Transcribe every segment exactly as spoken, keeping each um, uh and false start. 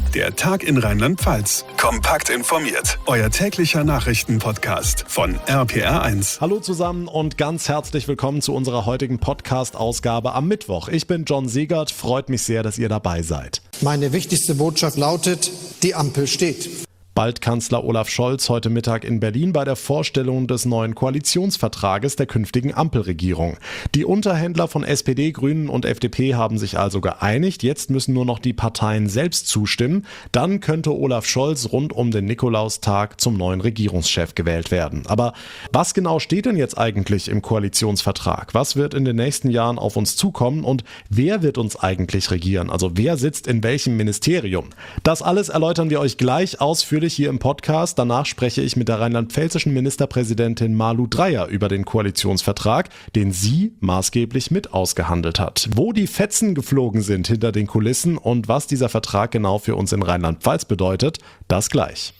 Der Tag in Rheinland-Pfalz. Kompakt informiert. Euer täglicher Nachrichtenpodcast von R P R eins. Hallo zusammen und ganz herzlich willkommen zu unserer heutigen Podcast-Ausgabe am Mittwoch. Ich bin John Siegert, freut mich sehr, dass ihr dabei seid. Meine wichtigste Botschaft lautet, die Ampel steht. Bald Kanzler Olaf Scholz heute Mittag in Berlin bei der Vorstellung des neuen Koalitionsvertrages der künftigen Ampelregierung. Die Unterhändler von S P D, Grünen und F D P haben sich also geeinigt. Jetzt müssen nur noch die Parteien selbst zustimmen. Dann könnte Olaf Scholz rund um den Nikolaustag zum neuen Regierungschef gewählt werden. Aber was genau steht denn jetzt eigentlich im Koalitionsvertrag? Was wird in den nächsten Jahren auf uns zukommen und wer wird uns eigentlich regieren? Also wer sitzt in welchem Ministerium? Das alles erläutern wir euch gleich ausführlich hier im Podcast. Danach spreche ich mit der rheinland-pfälzischen Ministerpräsidentin Malu Dreyer über den Koalitionsvertrag, den sie maßgeblich mit ausgehandelt hat. Wo die Fetzen geflogen sind hinter den Kulissen und was dieser Vertrag genau für uns in Rheinland-Pfalz bedeutet, das gleich.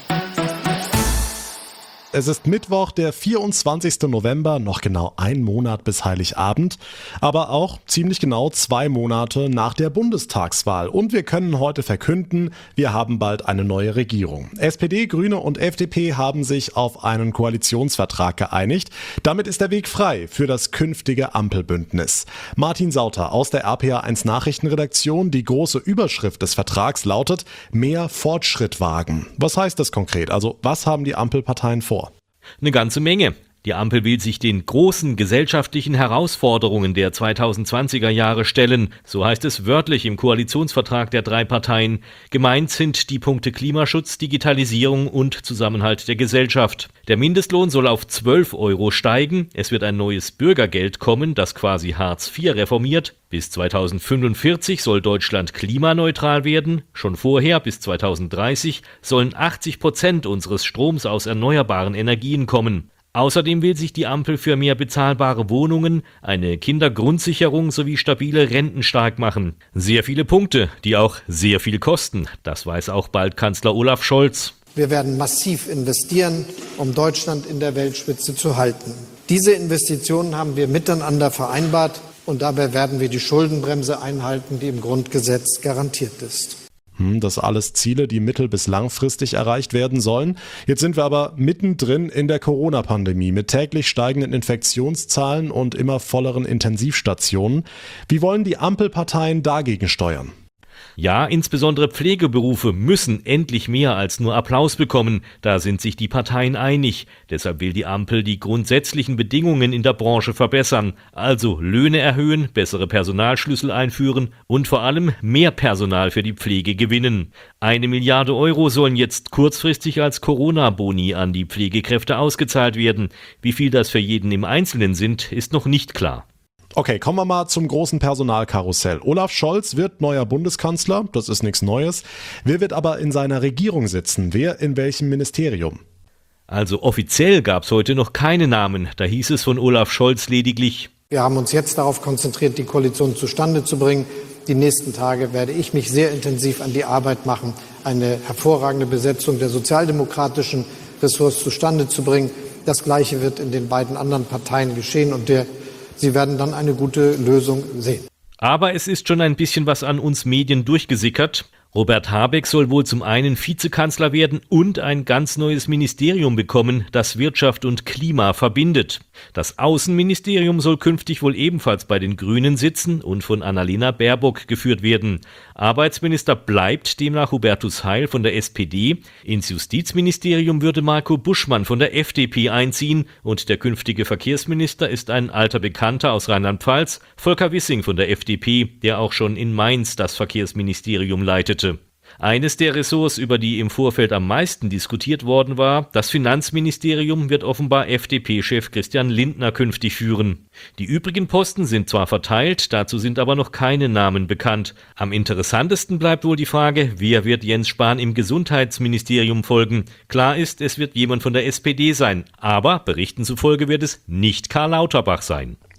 Es ist Mittwoch, der vierundzwanzigsten November, noch genau ein Monat bis Heiligabend, aber auch ziemlich genau zwei Monate nach der Bundestagswahl. Und wir können heute verkünden, wir haben bald eine neue Regierung. S P D, Grüne und F D P haben sich auf einen Koalitionsvertrag geeinigt. Damit ist der Weg frei für das künftige Ampelbündnis. Martin Sauter aus der R P R eins Nachrichtenredaktion. Die große Überschrift des Vertrags lautet: Mehr Fortschritt wagen. Was heißt das konkret? Also was haben die Ampelparteien vor? Eine ganze Menge. Die Ampel will sich den großen gesellschaftlichen Herausforderungen der zweitausendzwanziger Jahre stellen. So heißt es wörtlich im Koalitionsvertrag der drei Parteien. Gemeint sind die Punkte Klimaschutz, Digitalisierung und Zusammenhalt der Gesellschaft. Der Mindestlohn soll auf zwölf Euro steigen. Es wird ein neues Bürgergeld kommen, das quasi Hartz vier reformiert. Bis zweitausendfünfundvierzig soll Deutschland klimaneutral werden. Schon vorher, bis zweitausenddreißig, sollen achtzig Prozent unseres Stroms aus erneuerbaren Energien kommen. Außerdem will sich die Ampel für mehr bezahlbare Wohnungen, eine Kindergrundsicherung sowie stabile Renten stark machen. Sehr viele Punkte, die auch sehr viel kosten. Das weiß auch bald Kanzler Olaf Scholz. Wir werden massiv investieren, um Deutschland in der Weltspitze zu halten. Diese Investitionen haben wir miteinander vereinbart und dabei werden wir die Schuldenbremse einhalten, die im Grundgesetz garantiert ist. Das alles Ziele, die mittel- bis langfristig erreicht werden sollen. Jetzt sind wir aber mittendrin in der Corona-Pandemie mit täglich steigenden Infektionszahlen und immer volleren Intensivstationen. Wie wollen die Ampelparteien dagegen steuern? Ja, insbesondere Pflegeberufe müssen endlich mehr als nur Applaus bekommen. Da sind sich die Parteien einig. Deshalb will die Ampel die grundsätzlichen Bedingungen in der Branche verbessern. Also Löhne erhöhen, bessere Personalschlüssel einführen und vor allem mehr Personal für die Pflege gewinnen. Eine Milliarde Euro sollen jetzt kurzfristig als Corona-Boni an die Pflegekräfte ausgezahlt werden. Wie viel das für jeden im Einzelnen sind, ist noch nicht klar. Okay, kommen wir mal zum großen Personalkarussell. Olaf Scholz wird neuer Bundeskanzler, das ist nichts Neues. Wer wird aber in seiner Regierung sitzen? Wer in welchem Ministerium? Also offiziell gab es heute noch keine Namen. Da hieß es von Olaf Scholz lediglich: Wir haben uns jetzt darauf konzentriert, die Koalition zustande zu bringen. Die nächsten Tage werde ich mich sehr intensiv an die Arbeit machen, eine hervorragende Besetzung der sozialdemokratischen Ressorts zustande zu bringen. Das Gleiche wird in den beiden anderen Parteien geschehen und der Sie werden dann eine gute Lösung sehen. Aber es ist schon ein bisschen was an uns Medien durchgesickert. Robert Habeck soll wohl zum einen Vizekanzler werden und ein ganz neues Ministerium bekommen, das Wirtschaft und Klima verbindet. Das Außenministerium soll künftig wohl ebenfalls bei den Grünen sitzen und von Annalena Baerbock geführt werden. Arbeitsminister bleibt demnach Hubertus Heil von der S P D. Ins Justizministerium würde Marco Buschmann von der F D P einziehen und der künftige Verkehrsminister ist ein alter Bekannter aus Rheinland-Pfalz, Volker Wissing von der F D P, der auch schon in Mainz das Verkehrsministerium leitete. Eines der Ressorts, über die im Vorfeld am meisten diskutiert worden war, das Finanzministerium, wird offenbar F D P-Chef Christian Lindner künftig führen. Die übrigen Posten sind zwar verteilt, dazu sind aber noch keine Namen bekannt. Am interessantesten bleibt wohl die Frage, wer wird Jens Spahn im Gesundheitsministerium folgen? Klar ist, es wird jemand von der S P D sein, aber Berichten zufolge wird es nicht Karl Lauterbach sein.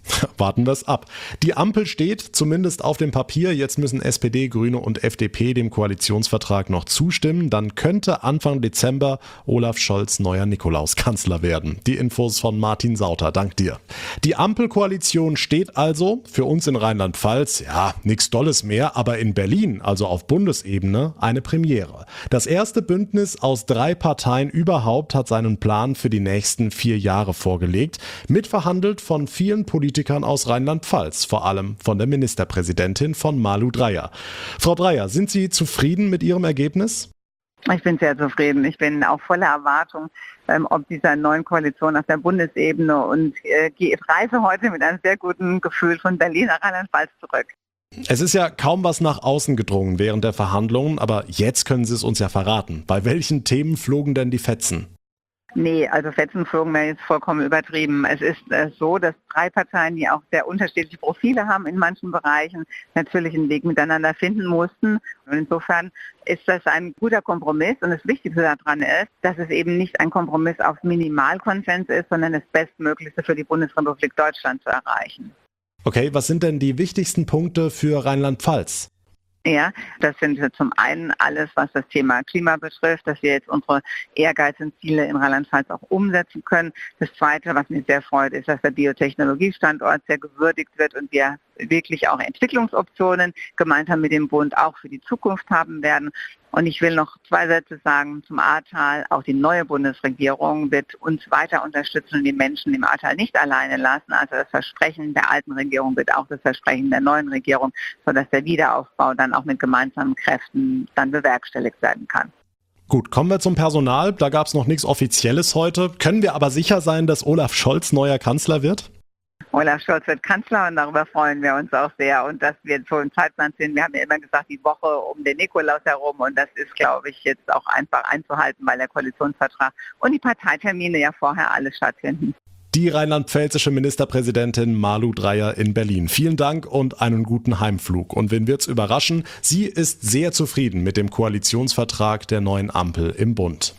Warten wir es ab. Die Ampel steht, zumindest auf dem Papier. Jetzt müssen S P D, Grüne und F D P dem Koalitionsvertrag noch zustimmen. Dann könnte Anfang Dezember Olaf Scholz neuer Nikolauskanzler werden. Die Infos von Martin Sauter. Dank dir. Die Ampelkoalition steht also für uns in Rheinland-Pfalz, ja, nichts Dolles mehr, aber in Berlin, also auf Bundesebene, eine Premiere. Das erste Bündnis aus drei Parteien überhaupt hat seinen Plan für die nächsten vier Jahre vorgelegt. Mitverhandelt von vielen Politikern aus Rheinland-Pfalz, vor allem von der Ministerpräsidentin von Malu Dreyer. Frau Dreyer, sind Sie zufrieden mit Ihrem Ergebnis? Ich bin sehr zufrieden. Ich bin auch voller Erwartung, ähm, ob dieser neuen Koalition auf der Bundesebene und äh, reise heute mit einem sehr guten Gefühl von Berlin nach Rheinland-Pfalz zurück. Es ist ja kaum was nach außen gedrungen während der Verhandlungen, aber jetzt können Sie es uns ja verraten. Bei welchen Themen flogen denn die Fetzen? Nee, also Fetzen flogen wäre jetzt vollkommen übertrieben. Es ist äh, so, dass drei Parteien, die auch sehr unterschiedliche Profile haben in manchen Bereichen, natürlich einen Weg miteinander finden mussten. Und insofern ist das ein guter Kompromiss. Und das Wichtigste daran ist, dass es eben nicht ein Kompromiss auf Minimalkonsens ist, sondern das Bestmöglichste für die Bundesrepublik Deutschland zu erreichen. Okay, was sind denn die wichtigsten Punkte für Rheinland-Pfalz? Ja, das sind zum einen alles, was das Thema Klima betrifft, dass wir jetzt unsere ehrgeizigen Ziele in Rheinland-Pfalz auch umsetzen können. Das Zweite, was mich sehr freut, ist, dass der Biotechnologiestandort sehr gewürdigt wird und wir wirklich auch Entwicklungsoptionen gemeinsam mit dem Bund auch für die Zukunft haben werden. Und ich will noch zwei Sätze sagen zum Ahrtal. Auch die neue Bundesregierung wird uns weiter unterstützen und die Menschen im Ahrtal nicht alleine lassen. Also das Versprechen der alten Regierung wird auch das Versprechen der neuen Regierung, sodass der Wiederaufbau dann auch mit gemeinsamen Kräften dann bewerkstelligt werden kann. Gut, kommen wir zum Personal. Da gab es noch nichts Offizielles heute. Können wir aber sicher sein, dass Olaf Scholz neuer Kanzler wird? Olaf Scholz wird Kanzler und darüber freuen wir uns auch sehr. Und dass wir so im Zeitplan sind, wir haben ja immer gesagt, die Woche um den Nikolaus herum. Und das ist, glaube ich, jetzt auch einfach einzuhalten, weil der Koalitionsvertrag und die Parteitermine ja vorher alles stattfinden. Die rheinland-pfälzische Ministerpräsidentin Malu Dreyer in Berlin. Vielen Dank und einen guten Heimflug. Und wen wird's überraschen? Sie ist sehr zufrieden mit dem Koalitionsvertrag der neuen Ampel im Bund.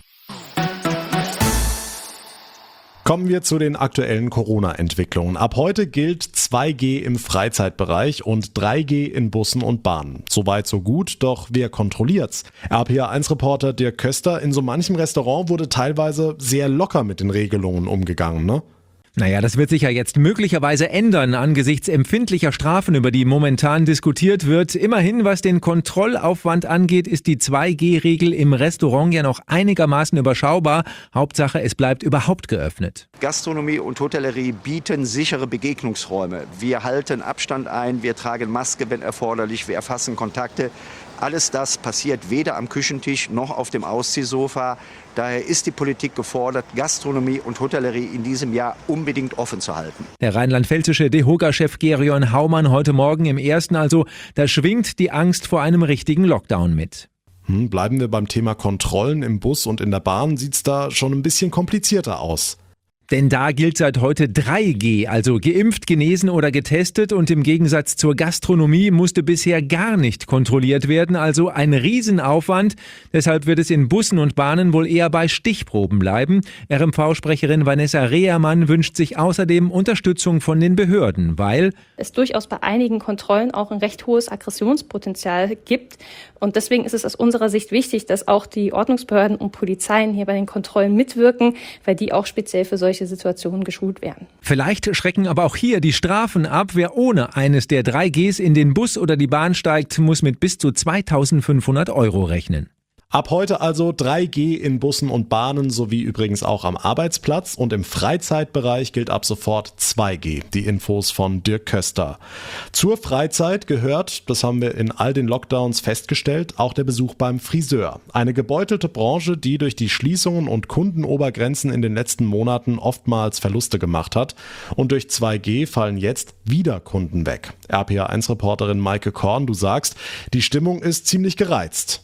Kommen wir zu den aktuellen Corona-Entwicklungen. Ab heute gilt zwei G im Freizeitbereich und drei G in Bussen und Bahnen. Soweit so gut, doch wer kontrolliert's? R P R eins Reporter Dirk Köster, in so manchem Restaurant wurde teilweise sehr locker mit den Regelungen umgegangen, ne? Naja, das wird sich ja jetzt möglicherweise ändern angesichts empfindlicher Strafen, über die momentan diskutiert wird. Immerhin, was den Kontrollaufwand angeht, ist die zwei G Regel im Restaurant ja noch einigermaßen überschaubar. Hauptsache, es bleibt überhaupt geöffnet. Gastronomie und Hotellerie bieten sichere Begegnungsräume. Wir halten Abstand ein, wir tragen Maske, wenn erforderlich, wir erfassen Kontakte. Alles das passiert weder am Küchentisch noch auf dem Ausziehsofa. Daher ist die Politik gefordert, Gastronomie und Hotellerie in diesem Jahr unbedingt offen zu halten. Der rheinland-pfälzische DEHOGA-Chef Gerion Haumann heute Morgen im ersten also, da schwingt die Angst vor einem richtigen Lockdown mit. Hm, bleiben wir beim Thema Kontrollen im Bus und in der Bahn, sieht's da schon ein bisschen komplizierter aus. Denn da gilt seit heute drei G, also geimpft, genesen oder getestet, und im Gegensatz zur Gastronomie musste bisher gar nicht kontrolliert werden, also ein Riesenaufwand. Deshalb wird es in Bussen und Bahnen wohl eher bei Stichproben bleiben. R M V-Sprecherin Vanessa Rehermann wünscht sich außerdem Unterstützung von den Behörden, weil es durchaus bei einigen Kontrollen auch ein recht hohes Aggressionspotenzial gibt. Und deswegen ist es aus unserer Sicht wichtig, dass auch die Ordnungsbehörden und Polizeien hier bei den Kontrollen mitwirken, weil die auch speziell für solche Situationen geschult werden. Vielleicht schrecken aber auch hier die Strafen ab. Wer ohne eines der drei Gs in den Bus oder die Bahn steigt, muss mit bis zu zweitausendfünfhundert Euro rechnen. Ab heute also drei G in Bussen und Bahnen sowie übrigens auch am Arbeitsplatz, und im Freizeitbereich gilt ab sofort zwei G. Die Infos von Dirk Köster. Zur Freizeit gehört, das haben wir in all den Lockdowns festgestellt, auch der Besuch beim Friseur. Eine gebeutelte Branche, die durch die Schließungen und Kundenobergrenzen in den letzten Monaten oftmals Verluste gemacht hat. Und durch zwei G fallen jetzt wieder Kunden weg. R P R eins Reporterin Maike Korn, du sagst, die Stimmung ist ziemlich gereizt.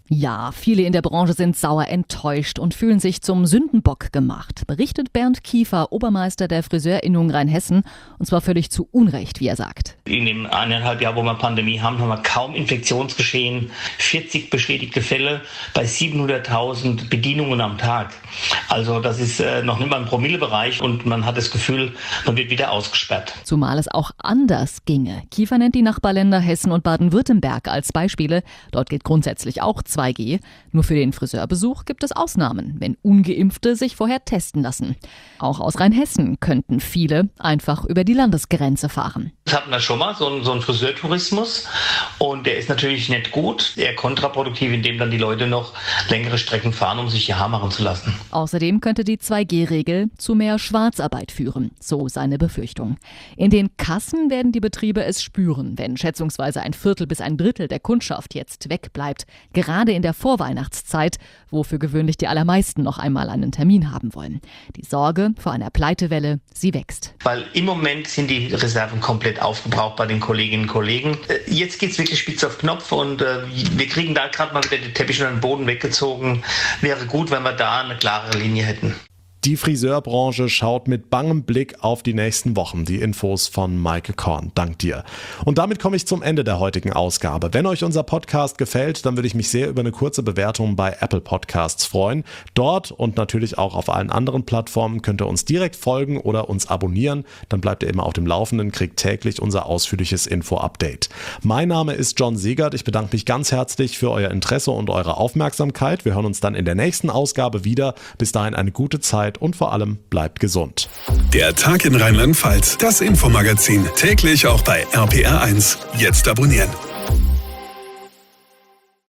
Ja, viele in der Branche sind sauer enttäuscht und fühlen sich zum Sündenbock gemacht, berichtet Bernd Kiefer, Obermeister der Friseurinnung Rheinhessen, und zwar völlig zu Unrecht, wie er sagt. In dem eineinhalb Jahr, wo wir Pandemie haben, haben wir kaum Infektionsgeschehen, vierzig bestätigte Fälle bei siebenhunderttausend Bedienungen am Tag. Also das ist äh, noch nicht mal im Promillebereich und man hat das Gefühl, man wird wieder ausgesperrt. Zumal es auch anders ginge. Kiefer nennt die Nachbarländer Hessen und Baden-Württemberg als Beispiele. Dort gilt grundsätzlich auch zwei G. Nur für den Friseurbesuch gibt es Ausnahmen, wenn Ungeimpfte sich vorher testen lassen. Auch aus Rheinhessen könnten viele einfach über die Landesgrenze fahren. Das hatten wir schon mal, so einen, so einen Friseurtourismus, und der ist natürlich nicht gut, eher kontraproduktiv, indem dann die Leute noch längere Strecken fahren, um sich ihr Haar machen zu lassen. Außerdem könnte die zwei G Regel zu mehr Schwarzarbeit führen, so seine Befürchtung. In den Kassen werden die Betriebe es spüren, wenn schätzungsweise ein Viertel bis ein Drittel der Kundschaft jetzt wegbleibt, gerade in der Vorweihnachtszeit, wo für gewöhnlich die allermeisten noch einmal einen Termin haben wollen. Die Sorge vor einer Pleitewelle, sie wächst. Weil im Moment sind die Reserven komplett aufgebraucht bei den Kolleginnen und Kollegen. Jetzt geht es wirklich spitz auf Knopf und äh, wir kriegen da gerade mal wieder den Teppich und den Boden weggezogen. Wäre gut, wenn wir da eine klare Linie hätten. Die Friseurbranche schaut mit bangem Blick auf die nächsten Wochen. Die Infos von Maike Korn. Dank dir. Und damit komme ich zum Ende der heutigen Ausgabe. Wenn euch unser Podcast gefällt, dann würde ich mich sehr über eine kurze Bewertung bei Apple Podcasts freuen. Dort und natürlich auch auf allen anderen Plattformen könnt ihr uns direkt folgen oder uns abonnieren. Dann bleibt ihr immer auf dem Laufenden, kriegt täglich unser ausführliches Info-Update. Mein Name ist John Siegert. Ich bedanke mich ganz herzlich für euer Interesse und eure Aufmerksamkeit. Wir hören uns dann in der nächsten Ausgabe wieder. Bis dahin eine gute Zeit und vor allem bleibt gesund. Der Tag in Rheinland-Pfalz, das Infomagazin, täglich auch bei R P R eins. Jetzt abonnieren.